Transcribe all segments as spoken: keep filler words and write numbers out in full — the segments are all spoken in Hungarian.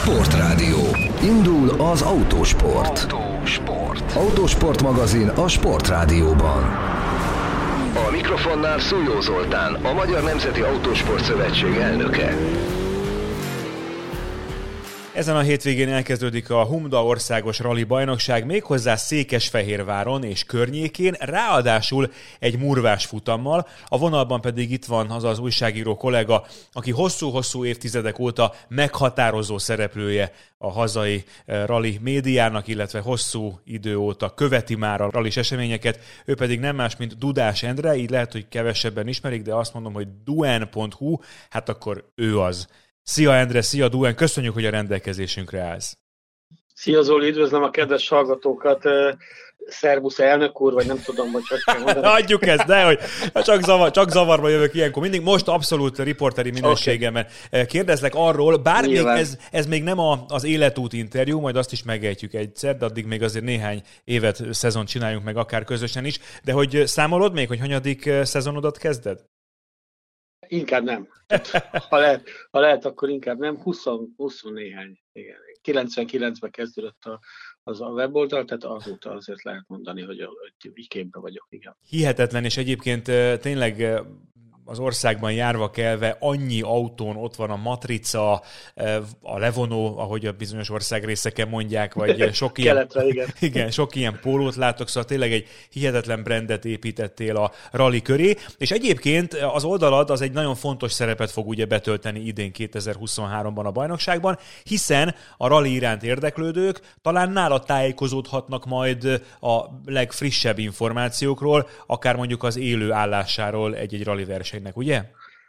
Sportrádió. Indul az Autósport. Autósport. Autósport magazin a Sportrádióban. A mikrofonnál Szújó Zoltán, a Magyar Nemzeti Autósport Szövetség elnöke. Ezen a hétvégén elkezdődik a Humda országos rali bajnokság, méghozzá Székesfehérváron és környékén, ráadásul egy murvás futammal. A vonalban pedig itt van az az újságíró kollega, aki hosszú-hosszú évtizedek óta meghatározó szereplője a hazai rali médiának, illetve hosszú idő óta követi már a ralis eseményeket. Ő pedig nem más, mint Dudás Endre, így lehet, hogy kevesebben ismerik, de azt mondom, hogy duen pont hu, hát akkor ő az. Szia Endre, szia Duen, köszönjük, hogy a rendelkezésünkre állsz. Szia Zoli, üdvözlöm a kedves hallgatókat. Szervusz elnök úr, vagy nem tudom, hogy hogy kell mondani. Adjuk ezt, de hogy csak, zavar, csak zavarba jövök ilyenkor. Mindig most abszolút riporteri minőségemben okay. Kérdezlek arról, bár még ez, ez még nem a, az életút interjú, majd azt is megejtjük egyszer, de addig még azért néhány évet, szezon csináljunk meg, akár közösen is. De hogy számolod még, hogy hanyadik szezonodat kezded? Inkább nem. Ha lehet, ha lehet, akkor inkább nem. húsz, húsz néhány. Igen. kilencvenkilencben kezdődött a, az a weboldal, tehát azóta azért lehet mondani, hogy, hogy képben vagyok. Igen. Hihetetlen, és egyébként tényleg az országban járva kelve annyi autón ott van a matrica, a levonó, ahogy a bizonyos országrészeken mondják, vagy sok ilyen, Keletre, igen. igen, sok ilyen pólót látok, szóval tényleg egy hihetetlen brandet építettél a rally köré, és egyébként az oldalad az egy nagyon fontos szerepet fog ugye betölteni idén kétezer-huszonháromban a bajnokságban, hiszen a rally iránt érdeklődők talán nálad tájékozódhatnak majd a legfrissebb információkról, akár mondjuk az élő állásáról egy-egy rally verseny. Ugye?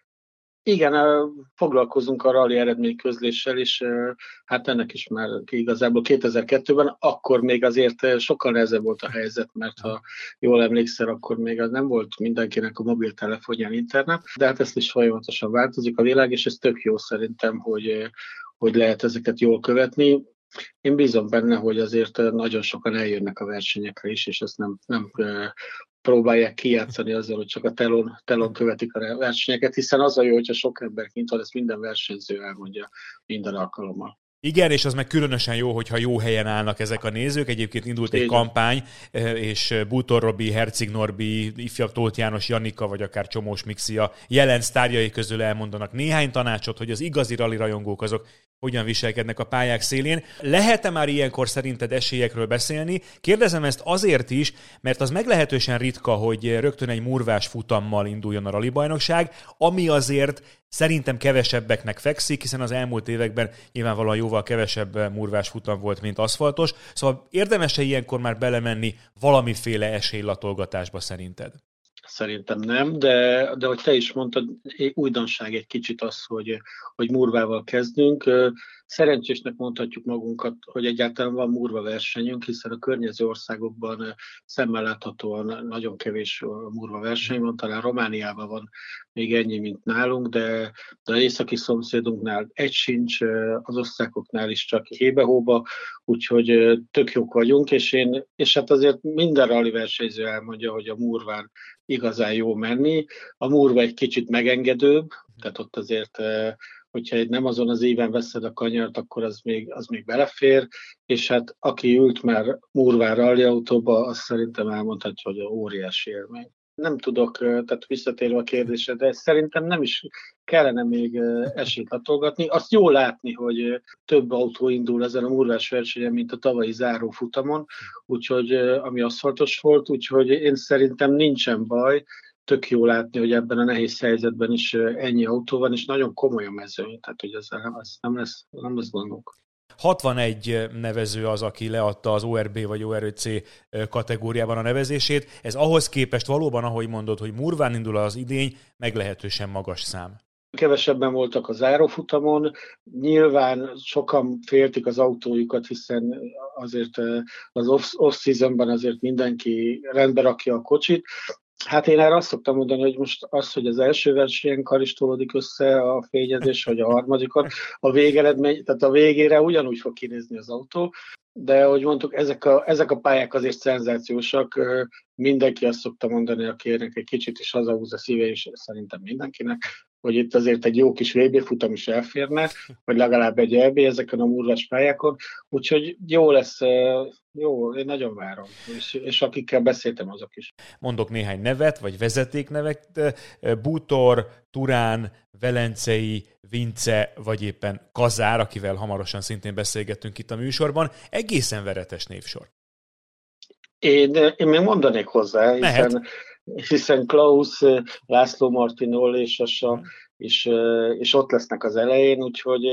Igen, foglalkozunk a rally eredményközléssel, és hát ennek is már igazából kétezer-kettőben, akkor még azért sokkal nehezebb volt a helyzet, mert ha jól emlékszel, akkor még az nem volt mindenkinek a mobiltelefonján internet, de hát ezt is folyamatosan változik a világ, és ez tök jó szerintem, hogy, hogy lehet ezeket jól követni. Én bízom benne, hogy azért nagyon sokan eljönnek a versenyekre is, és ezt nem, nem próbálják kijátszani azzal, hogy csak a telon, telon követik a versenyeket, hiszen az a jó, hogyha sok ember kint van, ezt minden versenyző elmondja minden alkalommal. Igen, és az meg különösen jó, hogyha jó helyen állnak ezek a nézők. Egyébként indult egy kampány, és Bútor Robi, Herceg Norbi, ifjabb Tóth János, Jannika, vagy akár Csomós Mixia jelen sztárjai közül elmondanak néhány tanácsot, hogy az igazi rali rajongók azok hogyan viselkednek a pályák szélén. Lehet-e már ilyenkor szerinted esélyekről beszélni? Kérdezem ezt azért is, mert az meglehetősen ritka, hogy rögtön egy murvás futammal induljon a rali bajnokság, ami azért szerintem kevesebbeknek fekszik, hiszen az elmúlt években nyilvánvalóan jóval kevesebb murvás futam volt, mint aszfaltos. Szóval érdemes-e ilyenkor már belemenni valamiféle esélylatolgatásba szerinted? Szerintem nem, de, de hogy te is mondtad, újdonság egy kicsit az, hogy, hogy murvával kezdünk. Szerencsésnek mondhatjuk magunkat, hogy egyáltalán van murva versenyünk, hiszen a környező országokban szemmel láthatóan nagyon kevés murva verseny van, talán Romániában van még ennyi, mint nálunk, de, de az északi szomszédunknál egy sincs, az osztrákoknál is csak hébe-hóba, úgyhogy tök jók vagyunk, és, én, és hát azért minden rally versenyző elmondja, hogy a murván igazán jó menni. A murva egy kicsit megengedőbb, tehát ott azért, hogyha nem azon az éven veszed a kanyart, akkor az még, az még belefér, és hát aki ült már murván rally autóba, azt szerintem elmondhatja, hogy a óriási élmény. Nem tudok, tehát visszatérve a kérdésre, de szerintem nem is kellene még esélyt latolgatni. Azt jól látni, hogy több autó indul ezen a murvás versenyen, mint a tavalyi záró futamon, úgyhogy ami aszfaltos volt, úgyhogy én szerintem nincsen baj. Tök jó látni, hogy ebben a nehéz helyzetben is ennyi autó van, és nagyon komoly a mezőny, tehát hogy ezzel nem, ez nem lesz, nem lesz gondunk. hatvanegy nevező az, aki leadta az o er bé vagy o er cé kategóriában a nevezését. Ez ahhoz képest valóban, ahogy mondod, hogy murván indul az idény, meglehetősen magas szám. Kevesebben voltak a zárófutamon, nyilván sokan féltik az autójukat, hiszen azért az off-seasonban azért mindenki rendbe rakja a kocsit. Hát én erre azt szoktam mondani, hogy most az, hogy az első versenyen karistolódik össze a fényezés, vagy a harmadikon, a végeredmény, tehát a végére ugyanúgy fog kinézni az autó, de ahogy mondtuk, ezek a, ezek a pályák azért szenzációsak, mindenki azt szokta mondani, aki ennek egy kicsit is hazahúz a szíve, és szerintem mindenkinek, hogy itt azért egy jó kis vé bé futam is elférne, vagy legalább egy é bé ezeken a murvás pályákon, úgyhogy jó lesz, jó, én nagyon várom, és, és akikkel beszéltem, azok is. Mondok néhány nevet, vagy vezetéknevet, Bútor, Turán, Velencei, Vince, vagy éppen Kazár, akivel hamarosan szintén beszélgettünk itt a műsorban. Egészen veretes névsor. Én, én még mondanék hozzá, hiszen, hiszen Klaus, László Martinol és Sasa, és, és ott lesznek az elején, úgyhogy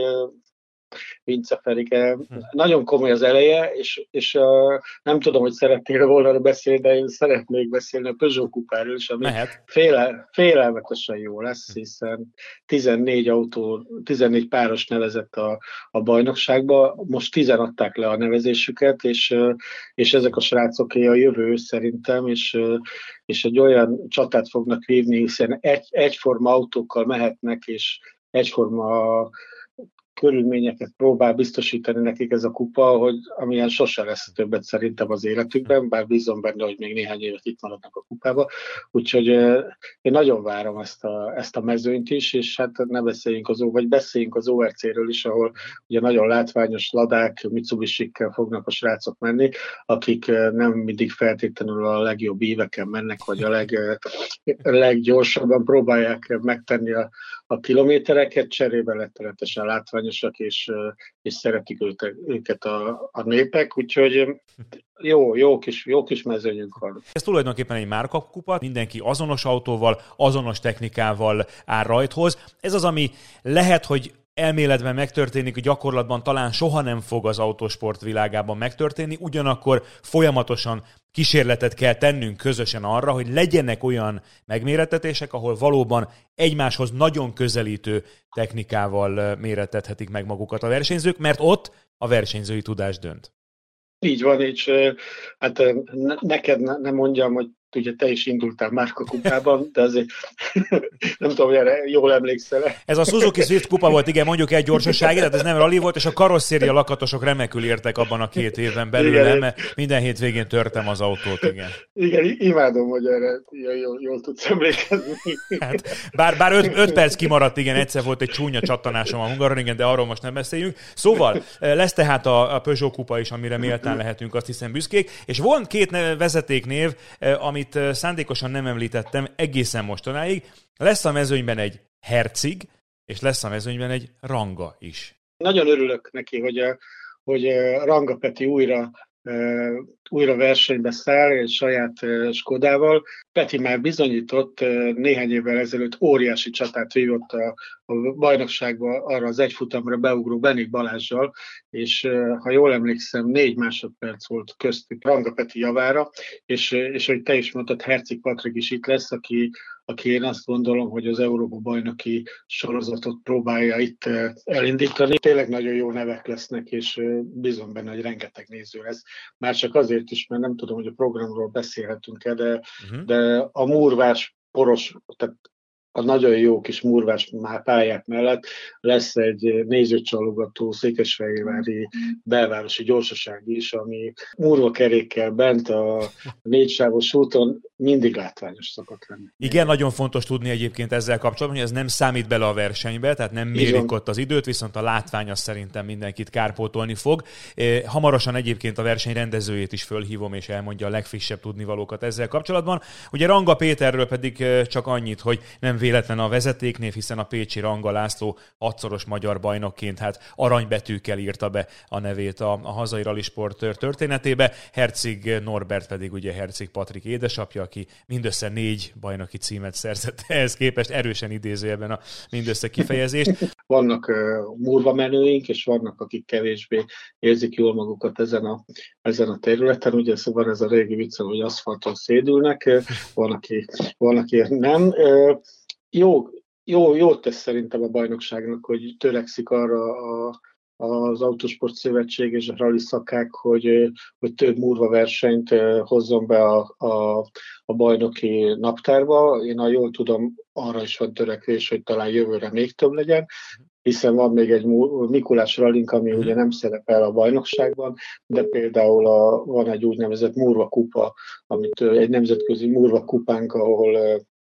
Vince Ferike. Nagyon komoly az eleje, és, és uh, nem tudom, hogy szeretnél volna beszélni, de én szeretnék beszélni a Peugeot kupáról is, ami féle, félelmetesen jó lesz, hiszen tizennégy autó, tizennégy páros nevezett a, a bajnokságba, most tizen adták le a nevezésüket, és, és ezek a srácoké a jövő szerintem, és, és egy olyan csatát fognak vívni, hiszen egy, egyforma autókkal mehetnek, és egyforma körülményeket próbál biztosítani nekik ez a kupa, hogy amilyen sose lesz többet szerintem az életükben, bár bízom benne, hogy még néhány évet itt maradnak a kupába. Úgyhogy uh, én nagyon várom ezt a, ezt a mezőnyt is, és hát ne beszéljünk az, vagy beszéljünk az o er cé-ről is, ahol ugye nagyon látványos ladák, Mitsubishi-kkel fognak a srácok menni, akik uh, nem mindig feltétlenül a legjobb éveken mennek, vagy a leg, uh, leggyorsabban próbálják megtenni a, a kilométereket, cserébe rettenetesen látványos, és, és szeretik őket a, a népek, úgyhogy jó, jó kis, jó kis mezőnyünk van. Ez tulajdonképpen egy márkakupa, mindenki azonos autóval, azonos technikával áll rajthoz. Ez az, ami lehet, hogy elméletben megtörténik, hogy gyakorlatban talán soha nem fog az autósport világában megtörténni, ugyanakkor folyamatosan kísérletet kell tennünk közösen arra, hogy legyenek olyan megmérettetések, ahol valóban egymáshoz nagyon közelítő technikával mérettethetik meg magukat a versenyzők, mert ott a versenyzői tudás dönt. Így van, és hát neked nem mondjam, hogy ugye te is indultál márkakupában, de azért nem tudom, hogy erre jól emlékszel. Ez a Suzuki Swift kupa volt, igen, mondjuk egy gyorsasági, tehát ez nem rally volt, és a karosszéria lakatosok remekül értek abban a két évben belül, igen, mert minden hétvégén törtem az autót, igen. Igen, imádom, hogy erre jól, jól tudsz emlékezni. Hát, bár bár öt, öt perc kimaradt, igen, egyszer volt egy csúnya csattanásom a Hungaroringen, de arról most nem beszéljünk. Szóval lesz tehát a, a Peugeot kupa is, amire méltán lehetünk, azt hiszem büszkék, és van két vezetéknév, ami amit szándékosan nem említettem egészen mostanáig. Lesz a mezőnyben egy Herzig, és lesz a mezőnyben egy Ranga is. Nagyon örülök neki, hogy, hogy Ranga Peti újra, újra versenybe száll egy saját Skodával. Peti már bizonyított, néhány évvel ezelőtt óriási csatát vívott a, a bajnokságba arra az egyfutamra beugró Benik Balázssal, és ha jól emlékszem, négy másodperc volt köztük Ranga Peti javára, és, és hogy te is mondtad, Herzig Patrik is itt lesz, aki, aki én azt gondolom, hogy az Európa-bajnoki sorozatot próbálja itt elindítani. Tényleg nagyon jó nevek lesznek, és bízom benne, hogy rengeteg néző lesz. Már csak azért is, mert nem tudom, hogy a programról beszélhetünk-e, de, uh-huh. de a murvás poros, tehát a nagyon jó kis murvás pályák mellett lesz egy nézőcsalogató székesfehérvári belvárosi gyorsaság is, ami murvakerékkel bent a négysávos úton mindig látványos szokott lenni. Igen, nagyon fontos tudni egyébként ezzel kapcsolatban, hogy ez nem számít bele a versenybe, tehát nem mérik Igen. ott az időt, viszont a látvány az szerintem mindenkit kárpótolni fog. Hamarosan egyébként a verseny rendezőjét is fölhívom, és elmondja a legfrissebb tudnivalókat ezzel kapcsolatban. Ugye Ranga Péterről pedig csak annyit, hogy nem véletlen a vezetéknév, hiszen a pécsi Ranga László hatszoros magyar bajnokként hát aranybetűkkel írta be a nevét a, a hazai rallisport történetébe. Herzig Norbert pedig ugye Herzig Patrik édesapja, aki mindössze négy bajnoki címet szerzett, ehhez képest erősen idézőjelben a mindössze kifejezést. Vannak uh, murva menőink, és vannak, akik kevésbé érzik jól magukat ezen a, ezen a területen. Ugye szóval ez a régi viccem, hogy aszfalton szédülnek, van, aki, van, aki nem. Uh, jó, jó, jót tesz szerintem a bajnokságnak, hogy törekszik arra a az Autósport Szövetség és a rally szakák, hogy, hogy több murva versenyt hozzon be a, a, a bajnoki naptárba. Én, ha jól tudom, arra is van törekvés, hogy talán jövőre még több legyen, hiszen van még egy Mikulás rallink, ami ugye nem szerepel a bajnokságban, de például a, van egy úgynevezett murva kupa, amit egy nemzetközi murva kupánk, ahol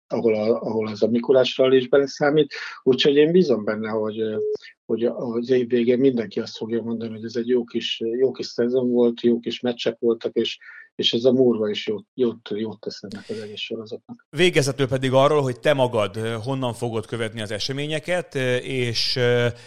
ahol, a, ahol ez a Mikulás rally is beleszámít. Úgyhogy én bízom benne, hogy, hogy az év végén mindenki azt fogja mondani, hogy ez egy jó kis, jó kis szezon volt, jó kis meccsek voltak, és, és ez a Murva is jót, jót, jót tesz ennek az egész sorozatnak. Végezetül pedig arról, hogy te magad honnan fogod követni az eseményeket, és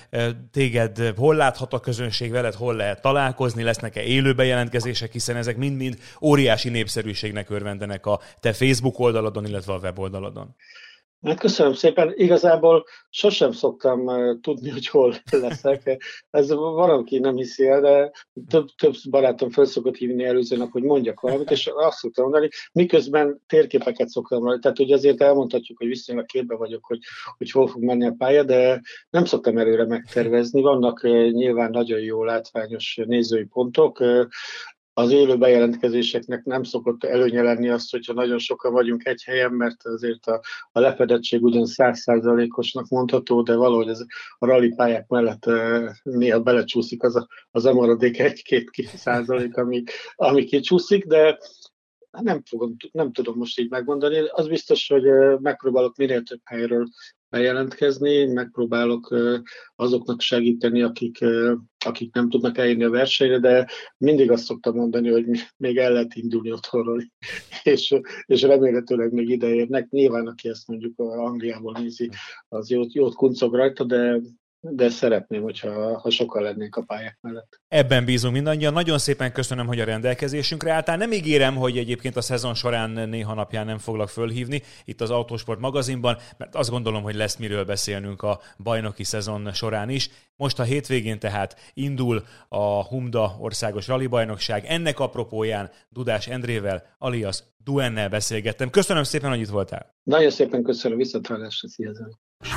téged hol láthat a közönség, veled hol lehet találkozni, lesznek-e élő bejelentkezések, hiszen ezek mind-mind óriási népszerűségnek örvendenek a te Facebook oldaladon, illetve a weboldaladon. Hát köszönöm szépen. Igazából sosem szoktam uh, tudni, hogy hol leszek. Ez van, aki nem hiszi el, de több, több barátom föl szokott hívni előző nap, hogy mondjak valamit, és azt szoktam mondani, miközben térképeket szoktam rajta. Tehát ugye azért elmondhatjuk, hogy viszonylag képbe vagyok, hogy, hogy hol fog menni a pálya, de nem szoktam előre megtervezni. Vannak uh, nyilván nagyon jó látványos nézői pontok. Uh, Az élő bejelentkezéseknek nem szokott előnye lenni azt, hogyha nagyon sokan vagyunk egy helyen, mert azért a, a lefedettség ugyan száz százalékosnak mondható, de valahogy ez a rallypályák mellett e, néha belecsúszik az a, az a maradék egy-két százalék, ami, ami kicsúszik, de nem, fogom, nem tudom most így megmondani. Az biztos, hogy megpróbálok minél több helyről bejelentkezni, megpróbálok azoknak segíteni, akik, akik nem tudnak eljönni a versenyre, de mindig azt szoktam mondani, hogy még el lehet indulni otthonról, és, és remélhetőleg még ide érnek. Nyilván, aki ezt mondjuk Angliából nézi, az jót, jót kuncog rajta, de de szeretném, hogyha ha sokan lennénk a pályák mellett. Ebben bízunk mindannyian. Nagyon szépen köszönöm, hogy a rendelkezésünkre álltál. Nem ígérem, hogy egyébként a szezon során néha napján nem foglak fölhívni itt az Autósport magazinban, mert azt gondolom, hogy lesz miről beszélnünk a bajnoki szezon során is. Most a hétvégén tehát indul a Humda országos rallybajnokság. Ennek apropóján Dudás Endrével, alias Duennel beszélgettem. Köszönöm szépen, hogy itt voltál. Nagyon szépen köszönöm, viszontlátásra, szia!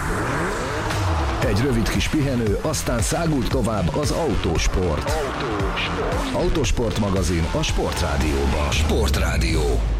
Egy rövid kis pihenő, aztán szágult tovább az Autósport. Autósport. Autósport magazin a Sportrádióban. Sportrádió.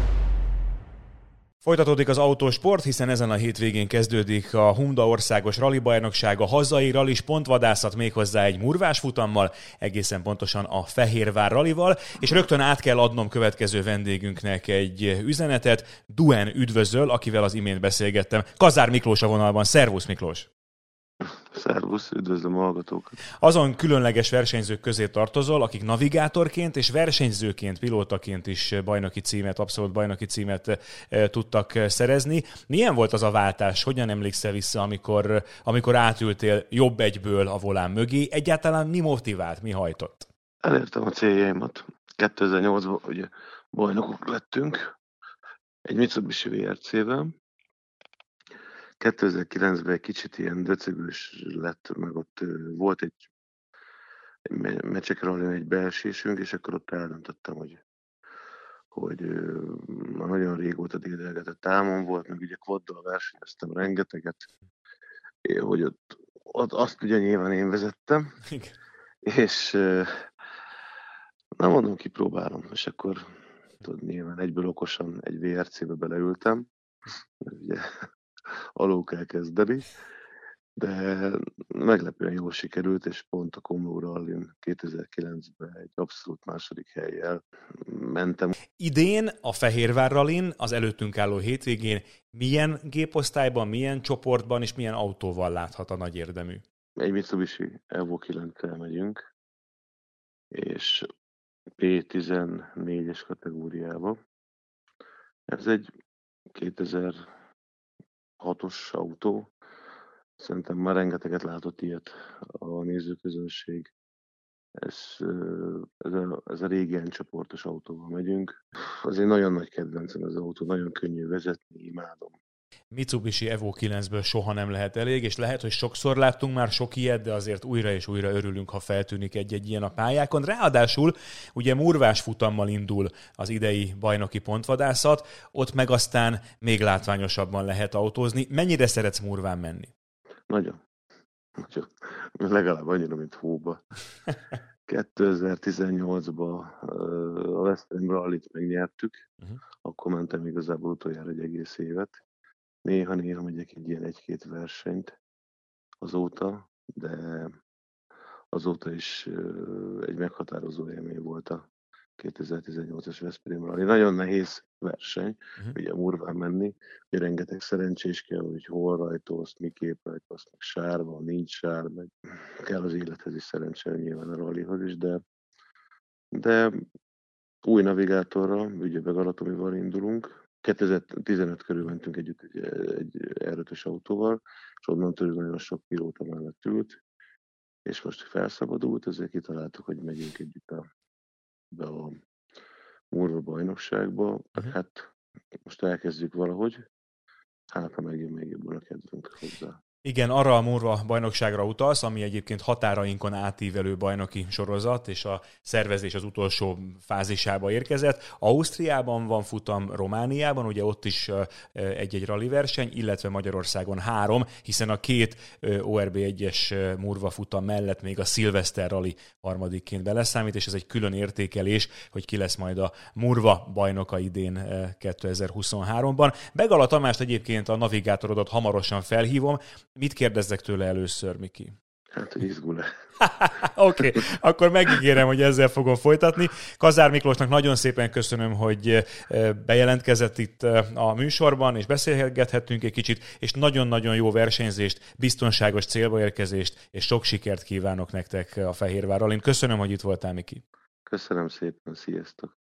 Folytatódik az Autósport, hiszen ezen a hétvégén kezdődik a Humda országos rallybajnokság, a hazai rallis pontvadászat méghozzá egy murvás futammal, egészen pontosan a Fehérvár rallival, és rögtön át kell adnom következő vendégünknek egy üzenetet. Duen üdvözöl, akivel az imént beszélgettem. Kazár Miklós a vonalban. Szervusz, Miklós! Szervusz, üdvözlöm a hallgatókat! Azon különleges versenyzők közé tartozol, akik navigátorként és versenyzőként, pilótaként is bajnoki címet, abszolút bajnoki címet e, tudtak szerezni. Milyen volt az a váltás? Hogyan emlékszel vissza, amikor, amikor átültél jobb egyből a volán mögé? Egyáltalán mi motivált, mi hajtott? Elértem a céljaimat. kétezer-nyolcban ugye bajnokok lettünk egy Mitsubishi vé er cével. kétezer-kilencben egy kicsit ilyen döcögős lett, meg ott volt egy, egy mecsekre egy beesésünk, és akkor ott eldöntöttem, hogy, hogy már nagyon régóta dédelgetett támon volt, meg ugye quaddal versenyeztem rengeteget, hogy ott, ott azt ugye nyilván én vezettem, és nem mondom, kipróbálom, és akkor tudod, nyilván egyből okosan egy vé er cébe beleültem, ugye alul kell kezdeni, de meglepően jól sikerült, és pont a Komló Rallyn kétezer-kilencben egy abszolút második hellyel mentem. Idén a Fehérvár Rallyn az előttünk álló hétvégén milyen géposztályban, milyen csoportban és milyen autóval láthat a nagy érdemű? Egy Mitsubishi Evo kilenccel megyünk, és pé tizennégyes kategóriába. Ez egy kétezer-hatos autó. Szerintem már rengeteget látott ilyet a nézőközönség. Ez, ez, a, ez a régi csoportos autóval megyünk. Azért nagyon nagy kedvencem az autó, nagyon könnyű vezetni, imádom. Mitsubishi Evo kilencből soha nem lehet elég, és lehet, hogy sokszor láttunk már sok ilyet, de azért újra és újra örülünk, ha feltűnik egy-egy ilyen a pályákon. Ráadásul ugye murvás futammal indul az idei bajnoki pontvadászat, ott meg aztán még látványosabban lehet autózni. Mennyire szeretsz murván menni? Nagyon. Nagyon. Legalább annyira, mint hóba. kétezer-tizennyolcban a Western Rallyt megnyertük, uh-huh. Akkor mentem igazából utoljára egy egész évet. Néha-néha megyek egy ilyen egy-két versenyt azóta, de azóta is egy meghatározó élmény volt a kétezer-tizennyolcas Veszprém Rally. Nagyon nehéz verseny, uh-huh. ugye a Murván menni, hogy rengeteg szerencsés kell, hogy hol rajtolsz, miképp rajtolsz, meg sárba, nincs sár, meg kell az élethez is szerencse, nyilván a rallyhoz is, de, de új navigátorra, ugye Begalatomival indulunk. kétezer-tizenöt körül mentünk együtt egy, egy er ötös autóval, és onnantól nagyon sok pilóta mellett ült, és most felszabadult, ezért kitaláltuk, hogy megyünk együtt a, be a Murva bajnokságba. Uh-huh. Hát most elkezdjük valahogy, hát ha megjön még jobban a kedvünk hozzá. Igen, arra a Murva bajnokságra utalsz, ami egyébként határainkon átívelő bajnoki sorozat, és a szervezés az utolsó fázisába érkezett. Ausztriában van futam, Romániában, ugye ott is egy-egy rally verseny, illetve Magyarországon három, hiszen a két o er bé egyes Murva futam mellett még a Szilveszter Rally harmadikként beleszámít, és ez egy külön értékelés, hogy ki lesz majd a Murva bajnoka idén kétezer-huszonháromban. Begala Tamást egyébként, a navigátorodat hamarosan felhívom. Mit kérdezzek tőle először, Miki? Hát, hogy izgul-e. Oké, okay. Akkor megígérem, hogy ezzel fogom folytatni. Kazár Miklósnak nagyon szépen köszönöm, hogy bejelentkezett itt a műsorban, és beszélgethettünk egy kicsit, és nagyon-nagyon jó versenyzést, biztonságos célba érkezést, és sok sikert kívánok nektek a Fehérvár Rallyn. Köszönöm, hogy itt voltál, Miki. Köszönöm szépen, sziasztok.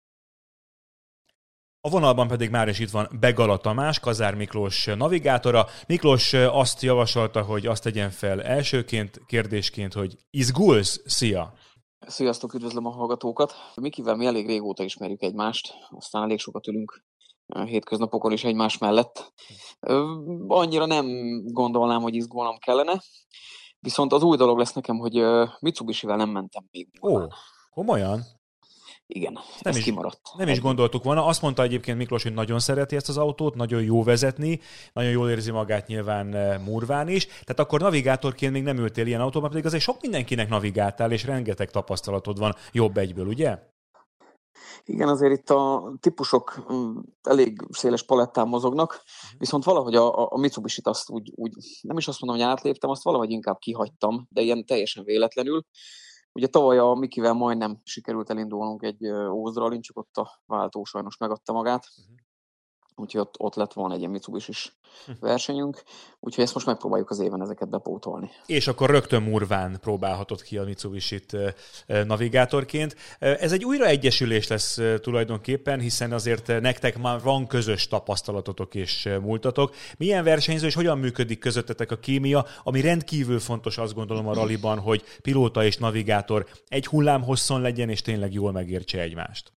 A vonalban pedig már is itt van Begala Tamás, Kazár Miklós navigátora. Miklós azt javasolta, hogy azt tegyen fel elsőként, kérdésként, hogy izgulsz? Szia! Sziasztok, üdvözlöm a hallgatókat! Mikivel mi elég régóta ismerjük egymást, aztán elég sokat ülünk hétköznapokon is egymás mellett. Annyira nem gondolnám, hogy izgulnom kellene, viszont az új dolog lesz nekem, hogy Mitsubishivel nem mentem még. Ó, komolyan? Igen, nem ez is, kimaradt. Nem is gondoltuk volna. Azt mondta egyébként Miklós, hogy nagyon szereti ezt az autót, nagyon jó vezetni, nagyon jól érzi magát nyilván Murván is. Tehát akkor navigátorként még nem ültél ilyen autóban, pedig azért sok mindenkinek navigáltál, és rengeteg tapasztalatod van jobb egyből, ugye? Igen, azért itt a típusok elég széles palettán mozognak, viszont valahogy a, a Mitsubishit azt úgy, úgy, nem is azt mondom, hogy átléptem, azt valahogy inkább kihagytam, de ilyen teljesen véletlenül. Ugye tavaly a Mikivel majdnem sikerült elindulnunk egy Ózdralin, csak ott a váltó sajnos megadta magát. Uh-huh. Úgyhogy ott, ott lett volna egy ilyen Mitsubishi-s versenyünk. Úgyhogy ezt most megpróbáljuk az éven ezeket bepótolni. És akkor rögtön Murván próbálhatod ki a Mitsubishi-t navigátorként. Ez egy újraegyesülés lesz tulajdonképpen, hiszen azért nektek már van közös tapasztalatotok és múltatok. Milyen versenyző és hogyan működik közöttetek a kémia, ami rendkívül fontos, azt gondolom a rallyban, hogy pilóta és navigátor egy hullámhosszon legyen, és tényleg jól megértse egymást.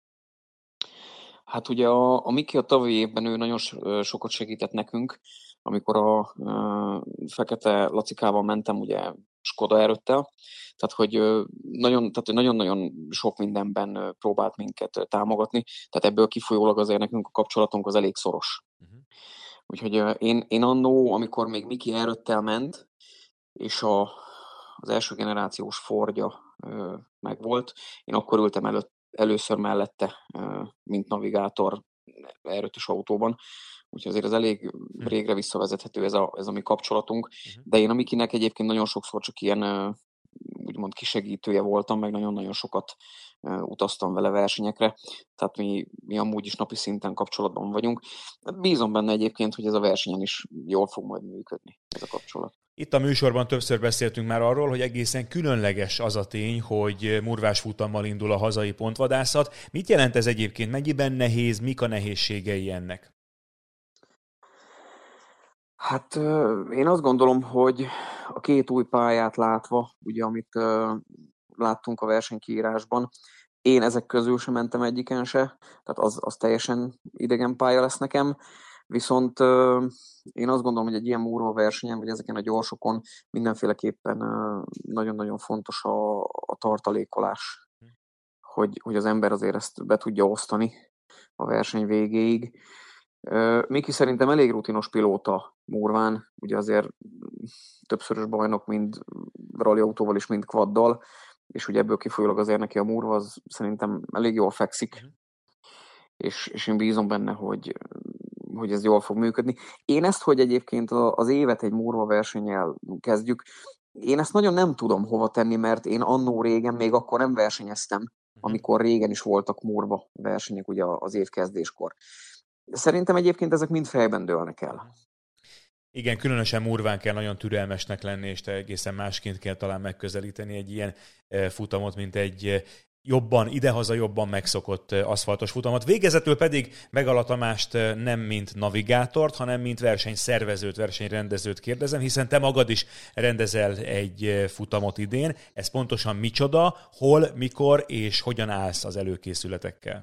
Hát ugye a, a Miki a tavalyi évben ő nagyon sokat segített nekünk, amikor a, a Fekete Lacikával mentem, ugye Skoda er öttel, tehát hogy nagyon, tehát nagyon-nagyon sok mindenben próbált minket támogatni, tehát ebből kifolyólag azért nekünk a kapcsolatunk az elég szoros. Uh-huh. Úgyhogy én, én annó, amikor még Miki er öttel ment, és a, az első generációs Fordja megvolt, én akkor ültem előtt először mellette, mint navigátor er ötös autóban. Úgyhogy azért ez elég régre visszavezethető ez a, ez a mi kapcsolatunk. De én a Mikinek egyébként nagyon sokszor csak ilyen úgymond kisegítője voltam, meg nagyon-nagyon sokat utaztam vele versenyekre. Tehát mi, mi amúgy is napi szinten kapcsolatban vagyunk. Bízom benne egyébként, hogy ez a versenyen is jól fog majd működni, ez a kapcsolat. Itt a műsorban többször beszéltünk már arról, hogy egészen különleges az a tény, hogy murvás futammal indul a hazai pontvadászat. Mit jelent ez egyébként? Mennyiben nehéz? Mik a nehézségei ennek? Hát én azt gondolom, hogy a két új pályát látva, ugye amit láttunk a versenykiírásban, én ezek közül sem mentem egyiken se, tehát az, az teljesen idegen pálya lesz nekem. Viszont uh, én azt gondolom, hogy egy ilyen Murva versenyen, vagy ezeken a gyorsokon mindenféleképpen uh, nagyon-nagyon fontos a, a tartalékolás, hogy, hogy az ember azért ezt be tudja osztani a verseny végéig. Uh, Miki szerintem elég rutinos pilóta Murván, ugye azért többszörös bajnok mind rally autóval is, mind quaddal, és ugye ebből kifolyólag azért neki a Murva az szerintem elég jól fekszik, és, és én bízom benne, hogy hogy ez jól fog működni. Én ezt, hogy egyébként az évet egy Murva versennyel kezdjük, én ezt nagyon nem tudom hova tenni, mert én annó régen még akkor nem versenyeztem. amikor régen is voltak murva versenyek ugye az évkezdéskor. Szerintem egyébként ezek mind fejben dőlnek el. Igen, különösen Murván kell nagyon türelmesnek lenni, és te egészen másként kell talán megközelíteni egy ilyen futamot, mint egy jobban, idehaza jobban megszokott aszfaltos futamot. Végezetül pedig Megala Tamást nem mint navigátort, hanem mint versenyszervezőt, versenyrendezőt kérdezem, hiszen te magad is rendezel egy futamot idén. Ez pontosan micsoda, hol, mikor és hogyan állsz az előkészületekkel?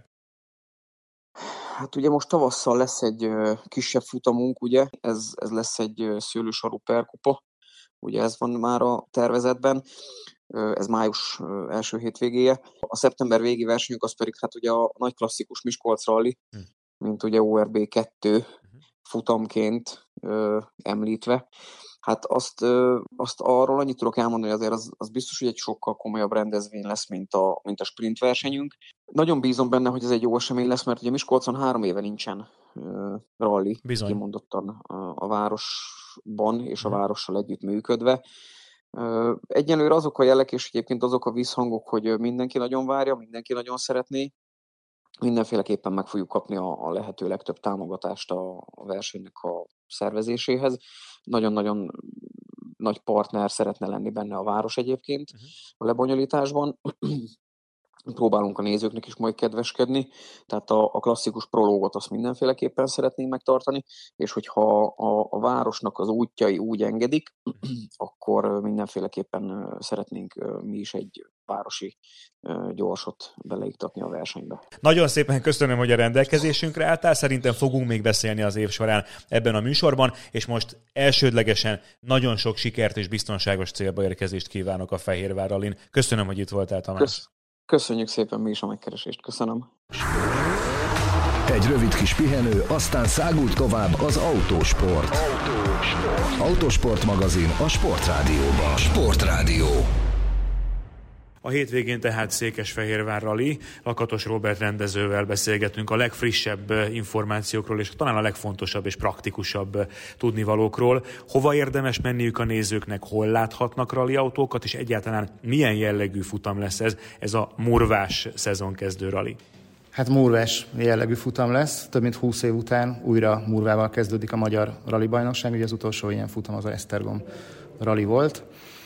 Hát ugye most tavasszal lesz egy uh, kisebb futamunk, ugye, ez, ez lesz egy uh, szőlősarú perkupa, ugye ez van már a tervezetben, uh, ez május uh, első hétvégéje. A szeptember végi versenyünk az pedig hát ugye a nagy klasszikus Miskolc Rally, hm. mint ugye o er bé kettő hm. futamként uh, említve. Hát azt, azt arról annyit tudok elmondani, hogy azért az, az biztos, hogy egy sokkal komolyabb rendezvény lesz, mint a, mint a sprint versenyünk. Nagyon bízom benne, hogy ez egy jó esemény lesz, mert ugye Miskolcon három éve nincsen uh, rally, Bizony. Kimondottan a, a városban és a várossal együtt működve. Uh, egyelőre azok a jelek, és egyébként azok a visszhangok, hogy mindenki nagyon várja, mindenki nagyon szeretné, mindenféleképpen meg fogjuk kapni a, a lehető legtöbb támogatást a, a versenynek a szervezéséhez. Nagyon-nagyon nagy partner szeretne lenni benne a város egyébként uh-huh. a lebonyolításban. Próbálunk a nézőknek is majd kedveskedni, tehát a, a klasszikus prológot azt mindenféleképpen szeretnénk megtartani, és hogyha a, a városnak az útjai úgy engedik, akkor mindenféleképpen szeretnénk mi is egy városi gyorsot beleiktatni a versenybe. Nagyon szépen köszönöm, hogy a rendelkezésünkre álltál, szerintem fogunk még beszélni az év során ebben a műsorban, és most elsődlegesen nagyon sok sikert és biztonságos célba érkezést kívánok a Fehérvár Rallyn. Köszönöm, hogy itt voltál, Tamás. Kösz- Köszönjük szépen mi is a megkeresést. Köszönöm. Egy rövid kis pihenő, aztán száguld tovább az Autósport. Autósport. Autósport magazin a Sportrádióban. Sportrádió. A hétvégén tehát Székesfehérvár Rally, Lakatos Róbert rendezővel beszélgetünk a legfrissebb információkról, és talán a legfontosabb és praktikusabb tudnivalókról. Hova érdemes menniük a nézőknek, hol láthatnak rallyautókat, és egyáltalán milyen jellegű futam lesz ez, ez a murvás szezonkezdő rally? Hát murvás jellegű futam lesz, több mint húsz év után újra murvával kezdődik a magyar rallybajnokság, ugye az utolsó ilyen futam az a Esztergom rally volt.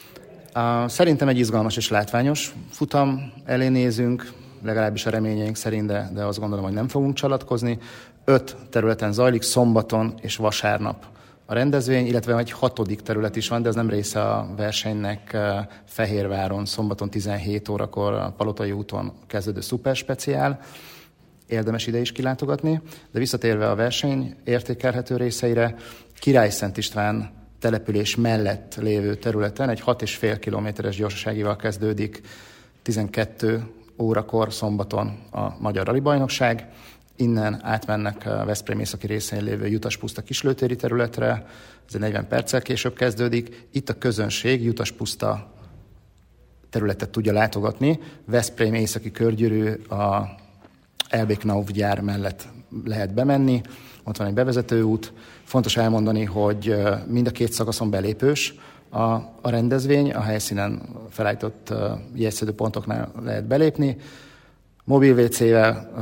Uh, szerintem egy izgalmas és látványos futam elé nézünk, legalábbis a reményeink szerint, de, de azt gondolom, hogy nem fogunk csalatkozni. Öt területen zajlik, szombaton és vasárnap a rendezvény, illetve egy hatodik terület is van, de ez nem része a versenynek. uh, Fehérváron szombaton tizenhét órakor a Palotai úton kezdődő szuperspeciál. Érdemes ide is kilátogatni, de visszatérve a verseny értékelhető részeire, Királyszent István település mellett lévő területen egy hat és fél kilométeres gyorsaságival kezdődik tizenkét órakor szombaton a Magyar Rallybajnokság. Innen átmennek a Veszprém északi részén lévő Jutaspuszta kislőtéri területre, ez egy negyven perccel később kezdődik. Itt a közönség Jutaspuszta területet tudja látogatni. Veszprém északi körgyűrű a Elbéknauf gyár mellett lehet bemenni, ott van egy bevezető út. Fontos elmondani, hogy mind a két szakaszon belépős a, a rendezvény, a helyszínen felállított jegyszedő pontoknál lehet belépni. Mobil vécével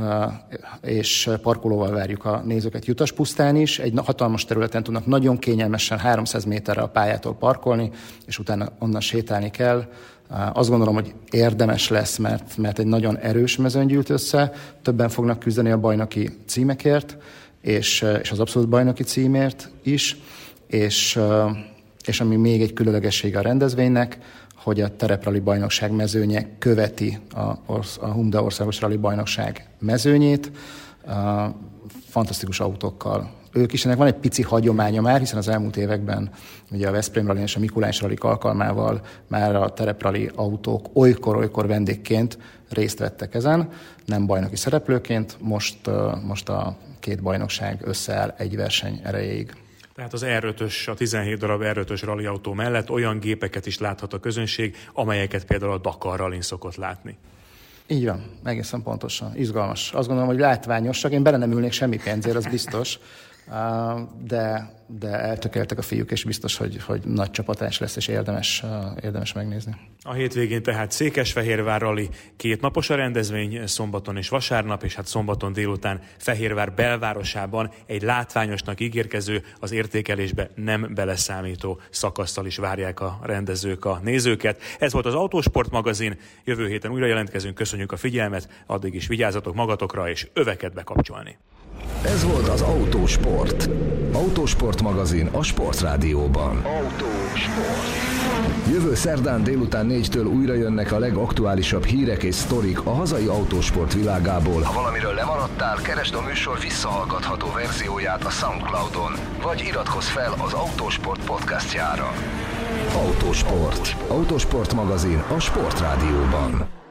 és parkolóval várjuk a nézőket Jutaspusztán is. Egy hatalmas területen tudnak nagyon kényelmesen háromszáz méterre a pályától parkolni, és utána onnan sétálni kell. Azt gondolom, hogy érdemes lesz, mert, mert egy nagyon erős mezőny gyűlt össze, többen fognak küzdeni a bajnoki címekért, és, és az abszolút bajnoki címért is, és, és ami még egy különlegessége a rendezvénynek, hogy a tereprali bajnokság mezőnye követi a, a Humda országos rally bajnokság mezőnyét, a fantasztikus autókkal. Ők is, ennek van egy pici hagyománya már, hiszen az elmúlt években ugye a Veszprém Rally és a Mikulás Rally alkalmával már a tereprali autók olykor-olykor vendégként részt vettek ezen, nem bajnoki szereplőként, most, most a két bajnokság összeáll egy verseny erejéig. Tehát az er ötös, a tizenhét darab er ötös rally autó mellett olyan gépeket is láthat a közönség, amelyeket például a Dakar Rallyn szokott látni. Így van, egészen pontosan. Izgalmas. Azt gondolom, hogy látványos, csak én bele nem ülnék semmi pénzért, az biztos. de, de eltökéltek a fiúk, és biztos, hogy, hogy nagy csapatás lesz, és érdemes, érdemes megnézni. A hétvégén tehát Székesfehérvár rali, két napos a rendezvény, szombaton és vasárnap, és hát szombaton délután Fehérvár belvárosában egy látványosnak ígérkező, az értékelésbe nem beleszámító szakasszal is várják a rendezők a nézőket. Ez volt az Autósport magazin, jövő héten újra jelentkezünk, köszönjük a figyelmet, addig is vigyázzatok magatokra, és öveket bekapcsolni. Ez volt az Autósport. Autósport magazin a Sportrádióban. Autósport. Jövő szerdán délután négytől újra jönnek a legaktuálisabb hírek és sztorik a hazai autósport világából. Ha valamiről lemaradtál, keresd a műsor visszahallgatható verzióját a SoundCloudon, vagy iratkozz fel az Autósport podcastjára. Autósport. Autósport magazin a Sportrádióban.